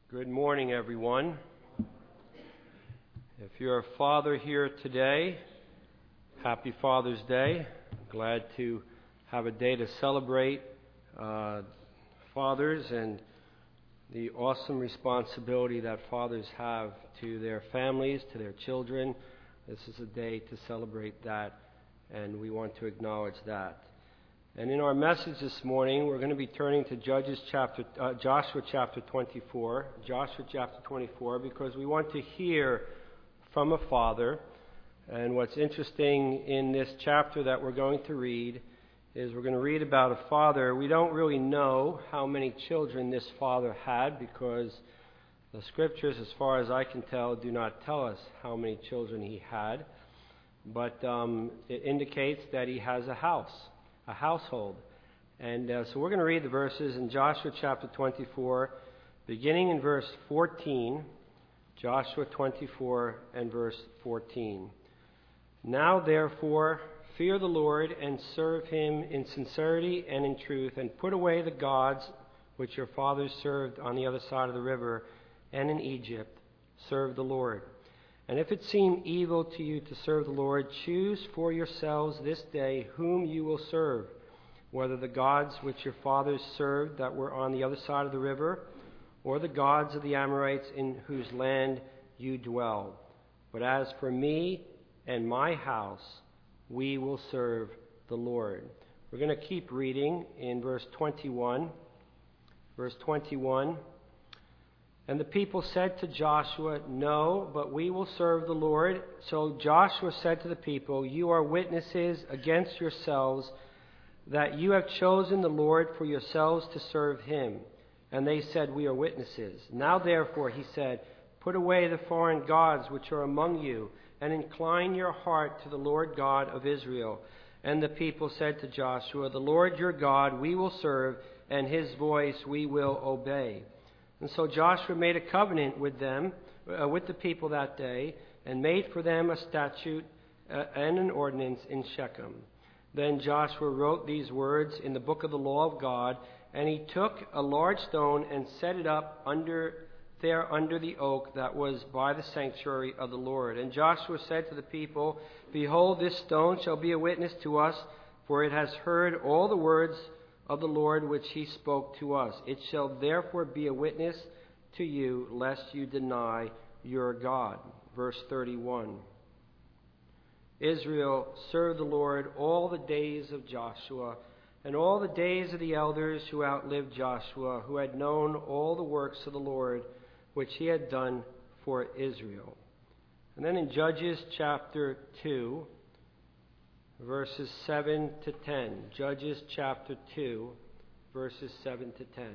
Good morning, everyone. If you're a father here today, happy Father's Day. Glad to have a day to celebrate fathers and the awesome responsibility that fathers have to their families, to their children. This is a day to celebrate that, and we want to acknowledge that. And in our message this morning, we're going to be turning to Joshua chapter 24, because we want to hear from a father. And what's interesting in this chapter that we're going to read is we're going to read about a father. We don't really know how many children this father had, because the scriptures, as far as I can tell, do not tell us how many children he had. But it indicates that he has a household. And so we're going to read the verses in Joshua chapter 24, beginning in verse 14. Joshua 24 and verse 14. Now therefore fear the Lord and serve him in sincerity and in truth, and put away the gods which your fathers served on the other side of the river and in Egypt. Serve the Lord. And if it seem evil to you to serve the Lord, choose for yourselves this day whom you will serve, whether the gods which your fathers served that were on the other side of the river, or the gods of the Amorites in whose land you dwell. But as for me and my house, we will serve the Lord. We're going to keep reading in verse 21. Verse 21. And the people said to Joshua, "No, but we will serve the Lord." So Joshua said to the people, "You are witnesses against yourselves that you have chosen the Lord for yourselves to serve him." And they said, "We are witnesses." Now therefore, he said, "Put away the foreign gods which are among you, and incline your heart to the Lord God of Israel." And the people said to Joshua, "The Lord your God we will serve, and his voice we will obey." And so Joshua made a covenant with them, with the people that day, and made for them a statute and an ordinance in Shechem. Then Joshua wrote these words in the book of the law of God, and he took a large stone and set it up under the oak that was by the sanctuary of the Lord. And Joshua said to the people, "Behold, this stone shall be a witness to us, for it has heard all the words of the Lord which he spoke to us. It shall therefore be a witness to you, lest you deny your God." Verse 31. Israel served the Lord all the days of Joshua, and all the days of the elders who outlived Joshua, who had known all the works of the Lord which he had done for Israel. And then in Judges chapter 2, verses 7 to 10. Judges chapter 2, verses 7 to 10.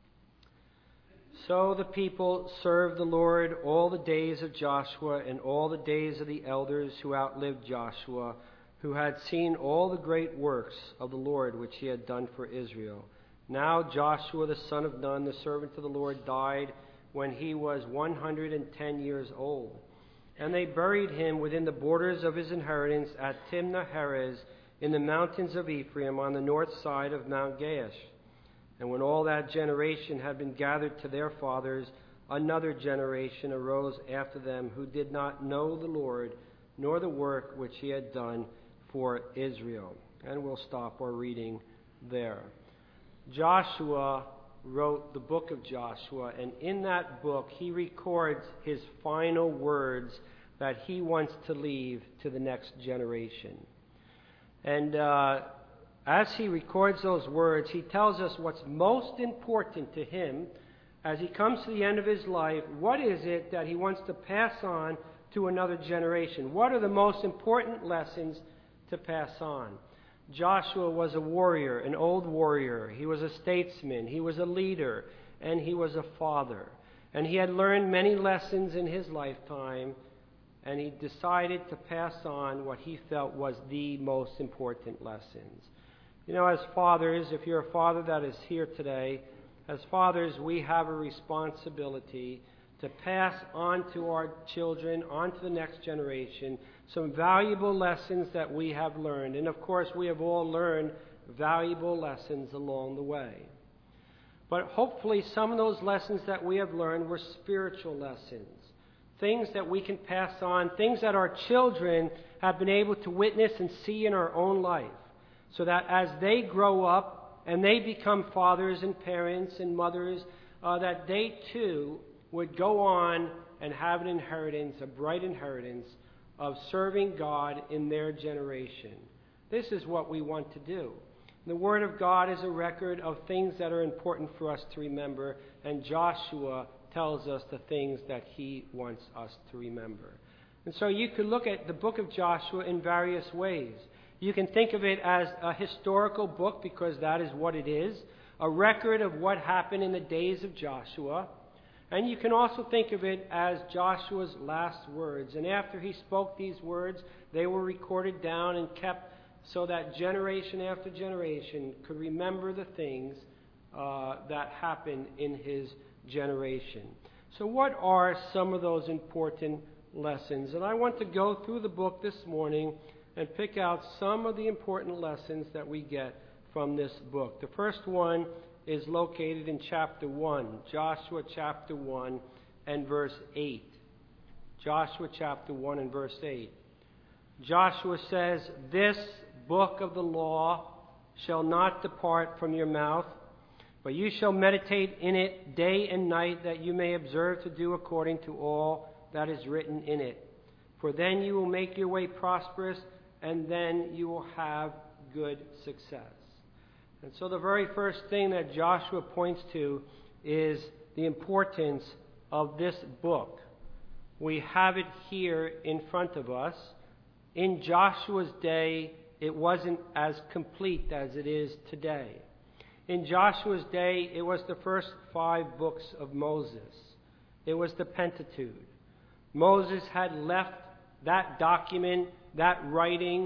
So the people served the Lord all the days of Joshua and all the days of the elders who outlived Joshua, who had seen all the great works of the Lord which he had done for Israel. Now Joshua the son of Nun, the servant of the Lord, died when he was 110 years old. And they buried him within the borders of his inheritance at Timnath-Heres in the mountains of Ephraim on the north side of Mount Gaash. And when all that generation had been gathered to their fathers, another generation arose after them who did not know the Lord, nor the work which he had done for Israel. And we'll stop our reading there. Joshua wrote the book of Joshua, and in that book he records his final words that he wants to leave to the next generation. And as he records those words, he tells us what's most important to him as he comes to the end of his life. What is it that he wants to pass on to another generation? What are the most important lessons to pass on? Joshua was a warrior, an old warrior. He was a statesman. He was a leader, and he was a father. And he had learned many lessons in his lifetime, and he decided to pass on what he felt was the most important lessons. You know, as fathers, if you're a father that is here today, as fathers, we have a responsibility to pass on to our children, on to the next generation, some valuable lessons that we have learned. And of course, we have all learned valuable lessons along the way. But hopefully some of those lessons that we have learned were spiritual lessons. Things that we can pass on, things that our children have been able to witness and see in our own life. So that as they grow up and they become fathers and parents and mothers, that they too would go on and have an inheritance, a bright inheritance of serving God in their generation. This is what we want to do. The Word of God is a record of things that are important for us to remember, and Joshua tells us the things that he wants us to remember. And so you could look at the book of Joshua in various ways. You can think of it as a historical book, because that is what it is, a record of what happened in the days of Joshua. And you can also think of it as Joshua's last words. And after he spoke these words, they were recorded down and kept so that generation after generation could remember the things that happened in his generation. So what are some of those important lessons? And I want to go through the book this morning and pick out some of the important lessons that we get from this book. The first one is located in chapter 1, Joshua chapter 1 and verse 8. Joshua chapter 1 and verse 8. Joshua says, "This book of the law shall not depart from your mouth, but you shall meditate in it day and night, that you may observe to do according to all that is written in it. For then you will make your way prosperous, and then you will have good success." And so the very first thing that Joshua points to is the importance of this book. We have it here in front of us. In Joshua's day, it wasn't as complete as it is today. In Joshua's day, it was the first 5 books of Moses. It was the Pentateuch. Moses had left that document, that writing,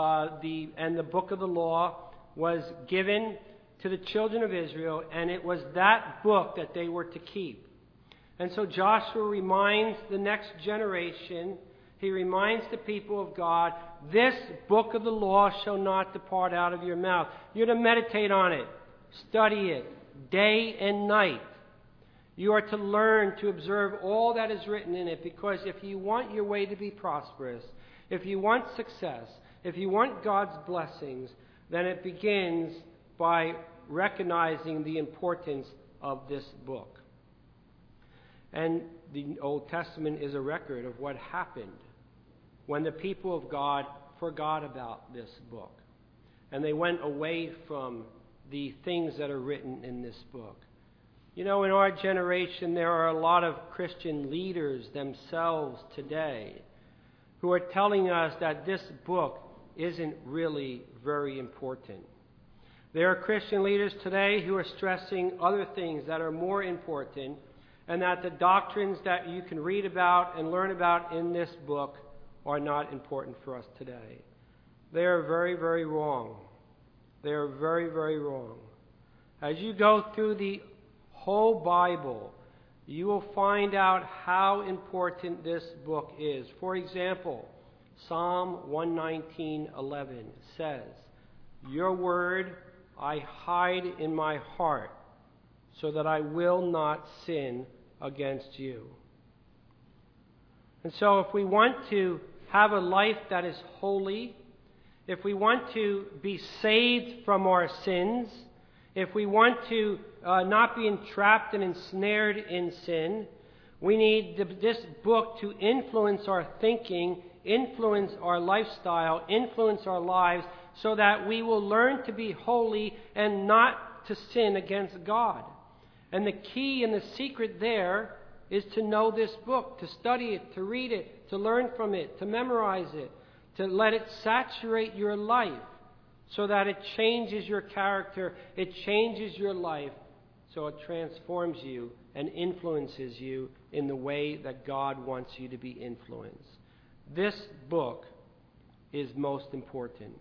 and the book of the law was given to the children of Israel, and it was that book that they were to keep. And so Joshua reminds the next generation, he reminds the people of God, this book of the law shall not depart out of your mouth. You're to meditate on it, study it, day and night. You are to learn to observe all that is written in it, because if you want your way to be prosperous, if you want success, if you want God's blessings, then it begins by recognizing the importance of this book. And the Old Testament is a record of what happened when the people of God forgot about this book, and they went away from the things that are written in this book. You know, in our generation, there are a lot of Christian leaders themselves today who are telling us that this book isn't really very important. There are Christian leaders today who are stressing other things that are more important, and that the doctrines that you can read about and learn about in this book are not important for us today. They are very, very wrong. They are very, very wrong. As you go through the whole Bible, you will find out how important this book is. For example, Psalm 119:11 says, "Your word I hide in my heart, so that I will not sin against you." And so if we want to have a life that is holy, if we want to be saved from our sins, if we want to not be entrapped and ensnared in sin, we need this book to influence our thinking, influence our lifestyle, influence our lives, so that we will learn to be holy and not to sin against God. And the key and the secret there is to know this book, to study it, to read it, to learn from it, to memorize it, to let it saturate your life so that it changes your character, it changes your life, so it transforms you and influences you in the way that God wants you to be influenced. This book is most important.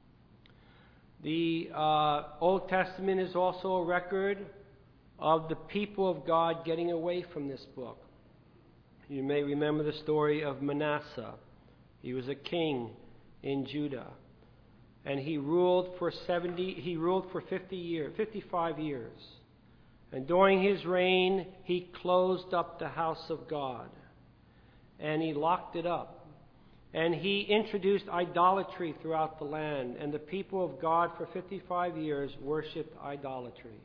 The Old Testament is also a record of the people of God getting away from this book. You may remember the story of Manasseh. He was a king in Judah, and he ruled for 55 years. And during his reign, he closed up the house of God. And he locked it up. And he introduced idolatry throughout the land. And the people of God for 55 years worshipped idolatry.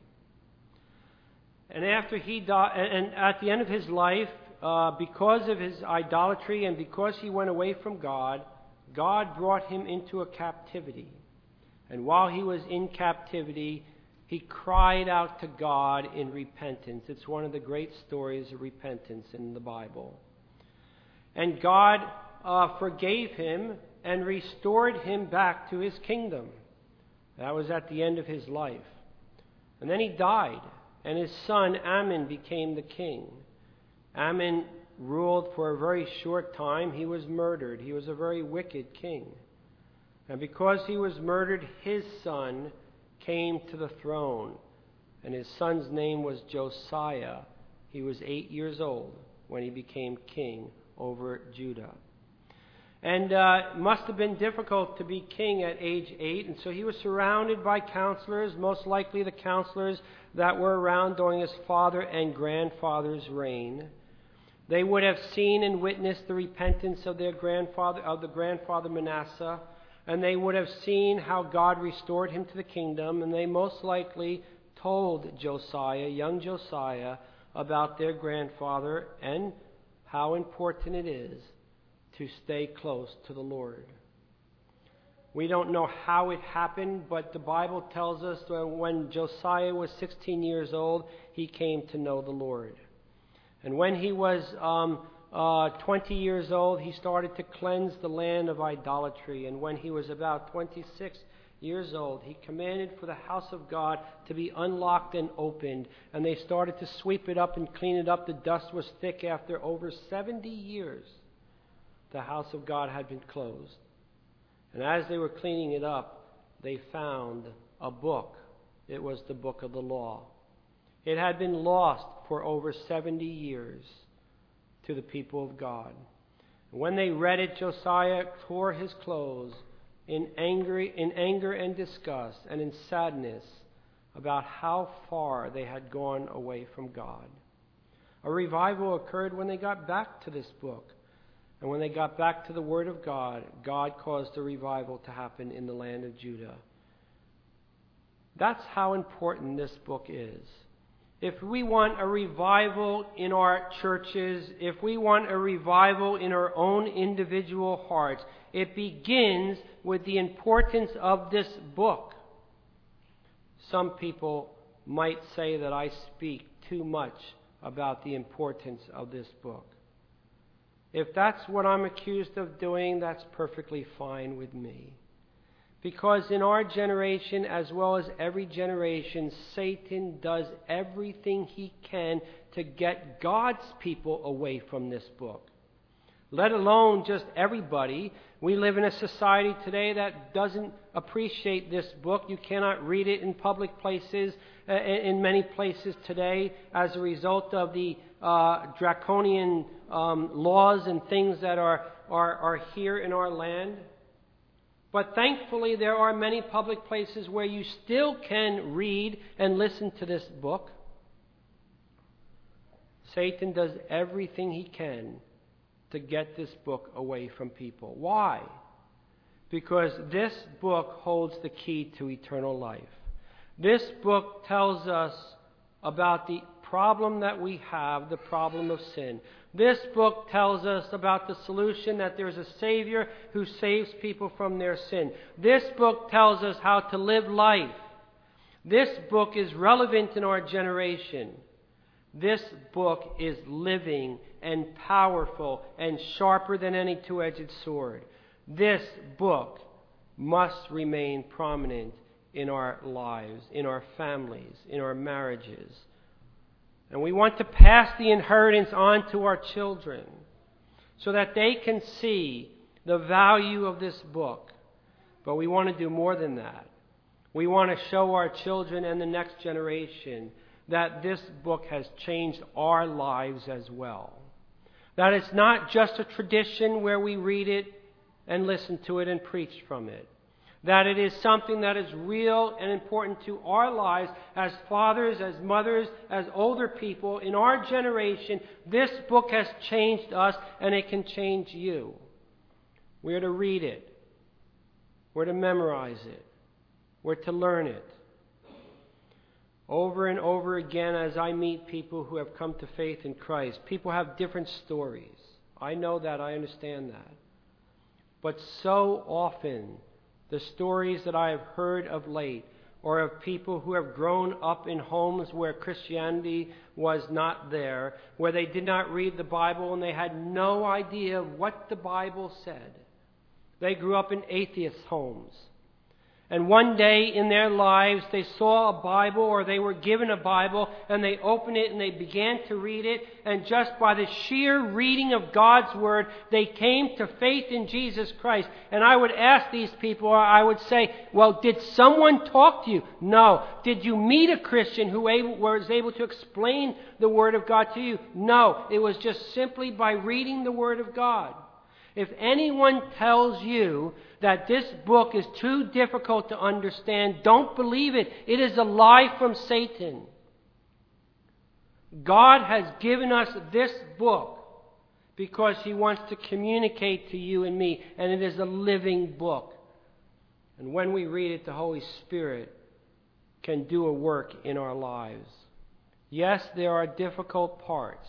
And after he died, and at the end of his life, because of his idolatry and because he went away from God, God brought him into a captivity. And while he was in captivity, he cried out to God in repentance. It's one of the great stories of repentance in the Bible. And God forgave him and restored him back to his kingdom. That was at the end of his life. And then he died, and his son Amon became the king. Amon ruled for a very short time. He was murdered. He was a very wicked king. And because he was murdered, his son came to the throne. And his son's name was Josiah. He was 8 years old when he became king over Judah. And it must have been difficult to be king at age 8. And so he was surrounded by counselors, most likely the counselors that were around during his father and grandfather's reign. They would have seen and witnessed the repentance of the grandfather Manasseh, and they would have seen how God restored him to the kingdom, and they most likely told Josiah, young Josiah, about their grandfather and how important it is to stay close to the Lord. We don't know how it happened, but the Bible tells us that when Josiah was 16 years old, he came to know the Lord. And when he was 20 years old, he started to cleanse the land of idolatry. And when he was about 26 years old, he commanded for the house of God to be unlocked and opened. And they started to sweep it up and clean it up. The dust was thick. After over 70 years, the house of God had been closed. And as they were cleaning it up, they found a book. It was the book of the law. It had been lost for over 70 years to the people of God. When they read it, Josiah tore his clothes in anger and disgust and in sadness about how far they had gone away from God. A revival occurred when they got back to this book. And when they got back to the Word of God, God caused a revival to happen in the land of Judah. That's how important this book is. If we want a revival in our churches, if we want a revival in our own individual hearts, it begins with the importance of this book. Some people might say that I speak too much about the importance of this book. If that's what I'm accused of doing, that's perfectly fine with me. Because in our generation, as well as every generation, Satan does everything he can to get God's people away from this book. Let alone just everybody. We live in a society today that doesn't appreciate this book. You cannot read it in public places, in many places today, as a result of the draconian laws and things that are here in our land. But thankfully, there are many public places where you still can read and listen to this book. Satan does everything he can to get this book away from people. Why? Because this book holds the key to eternal life. This book tells us about the problem that we have, the problem of sin. This book tells us about the solution, that there's a Savior who saves people from their sin. This book tells us how to live life. This book is relevant in our generation. This book is living and powerful and sharper than any two-edged sword. This book must remain prominent in our lives, in our families, in our marriages. And we want to pass the inheritance on to our children so that they can see the value of this book. But we want to do more than that. We want to show our children and the next generation that this book has changed our lives as well. That it's not just a tradition where we read it and listen to it and preach from it. that it is something that is real and important to our lives as fathers, as mothers, as older people. In our generation, this book has changed us, and it can change you. We're to read it. We're to memorize it. We're to learn it. Over and over again, as I meet people who have come to faith in Christ, people have different stories. I know that. I understand that. But so often, the stories that I have heard of late or of people who have grown up in homes where Christianity was not there, where they did not read the Bible and they had no idea what the Bible said. They grew up in atheist homes. And one day in their lives, they saw a Bible, or they were given a Bible, and they opened it and they began to read it. And just by the sheer reading of God's Word, they came to faith in Jesus Christ. And I would ask these people, I would say, well, did someone talk to you? No. Did you meet a Christian who was able to explain the Word of God to you? No. It was just simply by reading the Word of God. If anyone tells you that this book is too difficult to understand, don't believe it. It is a lie from Satan. God has given us this book because He wants to communicate to you and me, and it is a living book. And when we read it, the Holy Spirit can do a work in our lives. Yes, there are difficult parts.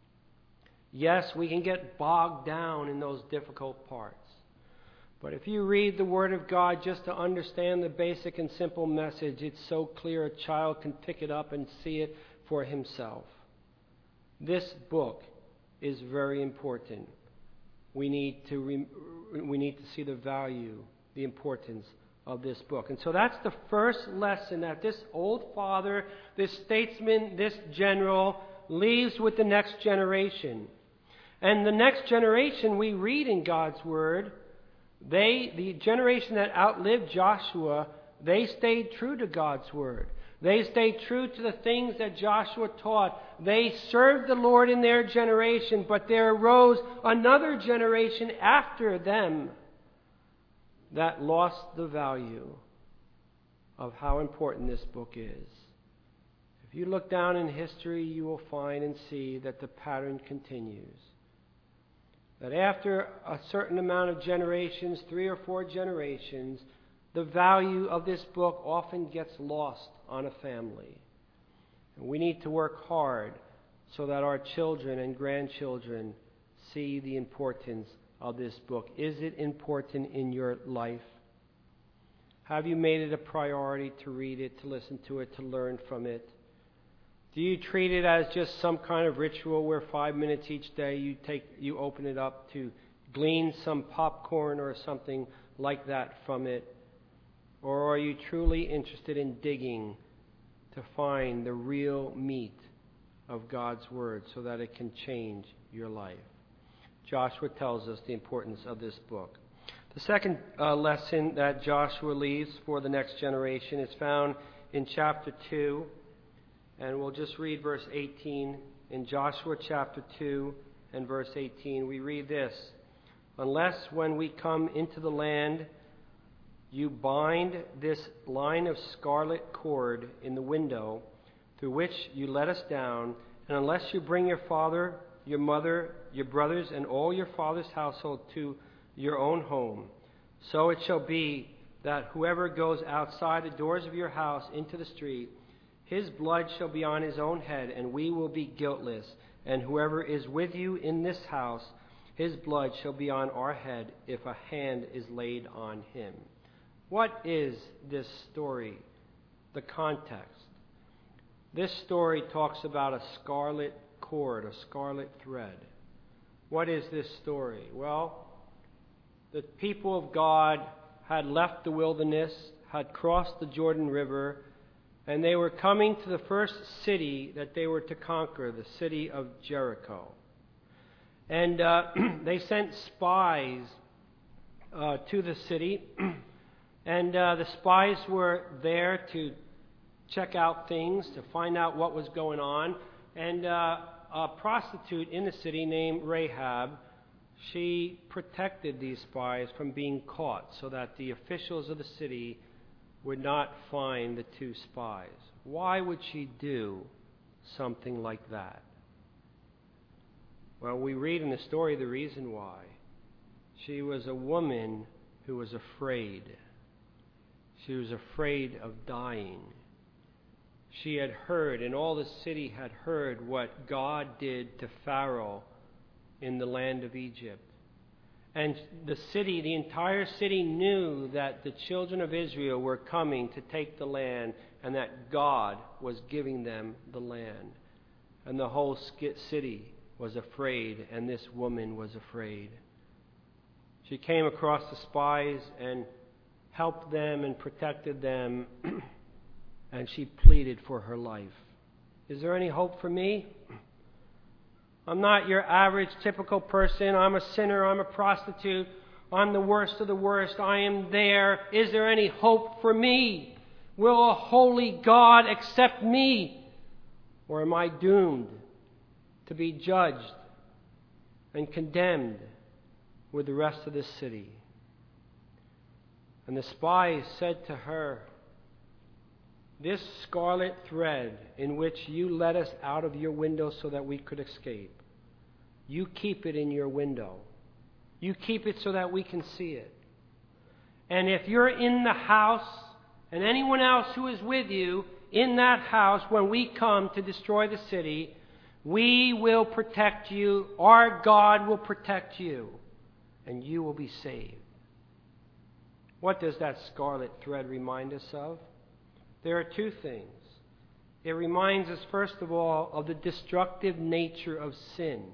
Yes, we can get bogged down in those difficult parts. But if you read the Word of God just to understand the basic and simple message, it's so clear a child can pick it up and see it for himself. This book is very important. We need to see the value, the importance of this book. And so that's the first lesson that this old father, this statesman, this general leaves with the next generation. And the next generation, we read in God's Word, the generation that outlived Joshua, they stayed true to God's Word. They stayed true to the things that Joshua taught. They served the Lord in their generation, but there arose another generation after them that lost the value of how important this book is. If you look down in history, you will find and see that the pattern continues. That after a certain amount of generations, 3 or 4 generations, the value of this book often gets lost on a family. And we need to work hard so that our children and grandchildren see the importance of this book. Is it important in your life? Have you made it a priority to read it, to listen to it, to learn from it? Do you treat it as just some kind of ritual where 5 minutes each day you open it up to glean some popcorn or something like that from it? Or are you truly interested in digging to find the real meat of God's Word so that it can change your life? Joshua tells us the importance of this book. The second lesson that Joshua leaves for the next generation is found in chapter 2. And we'll just read verse 18. In Joshua chapter 2 and verse 18, we read this: "Unless when we come into the land, you bind this line of scarlet cord in the window through which you let us down, and unless you bring your father, your mother, your brothers, and all your father's household to your own home, so it shall be that whoever goes outside the doors of your house into the street, his blood shall be on his own head, and we will be guiltless. And whoever is with you in this house, his blood shall be on our head if a hand is laid on him." What is this story? The context. This story talks about a scarlet cord, a scarlet thread. What is this story? Well, the people of God had left the wilderness, had crossed the Jordan River, and they were coming to the first city that they were to conquer, the city of Jericho. And they sent spies to the city, and the spies were there to check out things, to find out what was going on. And a prostitute in the city named Rahab she protected these spies from being caught so that the officials of the city would not find the two spies. Why would she do something like that? Well, we read in the story the reason why. She was a woman who was afraid. She was afraid of dying. She had heard, and all the city had heard, what God did to Pharaoh in the land of Egypt. And the entire city knew that the children of Israel were coming to take the land and that God was giving them the land. And the whole city was afraid, and this woman was afraid. She came across the spies and helped them and protected them, and she pleaded for her life. Is there any hope for me? I'm not your average, typical person. I'm a sinner. I'm a prostitute. I'm the worst of the worst. I am there. Is there any hope for me? Will a holy God accept me? Or am I doomed to be judged and condemned with the rest of the city? And the spies said to her, "This scarlet thread in which you let us out of your window so that we could escape, you keep it in your window. You keep it so that we can see it. And if you're in the house, and anyone else who is with you in that house, when we come to destroy the city, we will protect you. Our God will protect you, and you will be saved." What does that scarlet thread remind us of? There are two things. It reminds us, first of all, of the destructive nature of sin.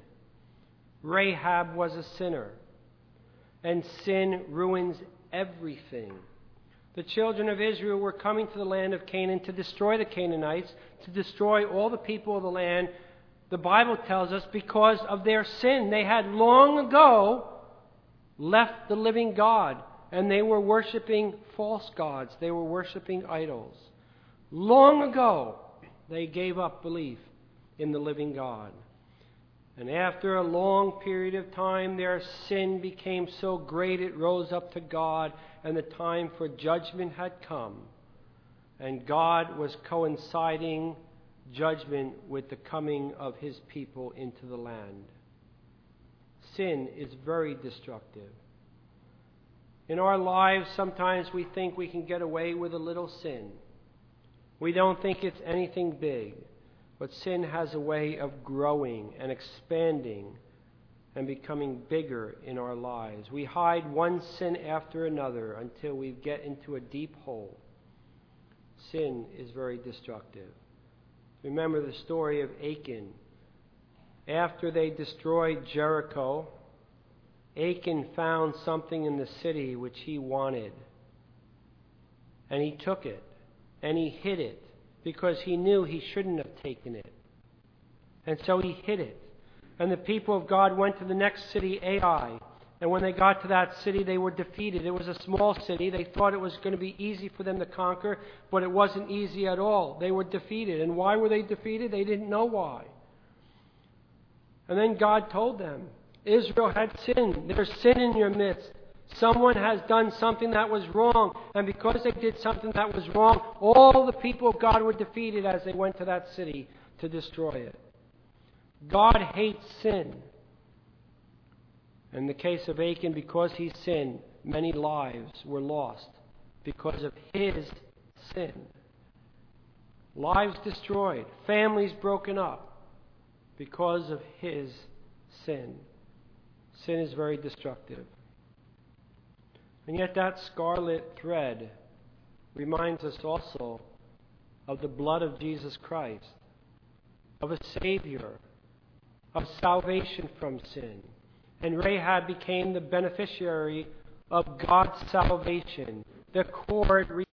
Rahab was a sinner, and sin ruins everything. The children of Israel were coming to the land of Canaan to destroy the Canaanites, to destroy all the people of the land. The Bible tells us because of their sin. They had long ago left the living God, and they were worshiping false gods. They were worshiping idols. Long ago, they gave up belief in the living God. And after a long period of time, their sin became so great it rose up to God, and the time for judgment had come. And God was coinciding judgment with the coming of His people into the land. Sin is very destructive. In our lives, sometimes we think we can get away with a little sin. We don't think it's anything big. But sin has a way of growing and expanding and becoming bigger in our lives. We hide one sin after another until we get into a deep hole. Sin is very destructive. Remember the story of Achan. After they destroyed Jericho, Achan found something in the city which he wanted. And he took it. And he hid it, because he knew he shouldn't have taken it. And so he hid it. And the people of God went to the next city, Ai. And when they got to that city, they were defeated. It was a small city. They thought it was going to be easy for them to conquer, but it wasn't easy at all. They were defeated. And why were they defeated? They didn't know why. And then God told them, Israel had sinned. There's sin in your midst. Someone has done something that was wrong, and because they did something that was wrong, all the people of God were defeated as they went to that city to destroy it. God hates sin. In the case of Achan, because he sinned, many lives were lost because of his sin. Lives destroyed, families broken up because of his sin. Sin is very destructive. And yet that scarlet thread reminds us also of the blood of Jesus Christ, of a Savior, of salvation from sin. And Rahab became the beneficiary of God's salvation. The cord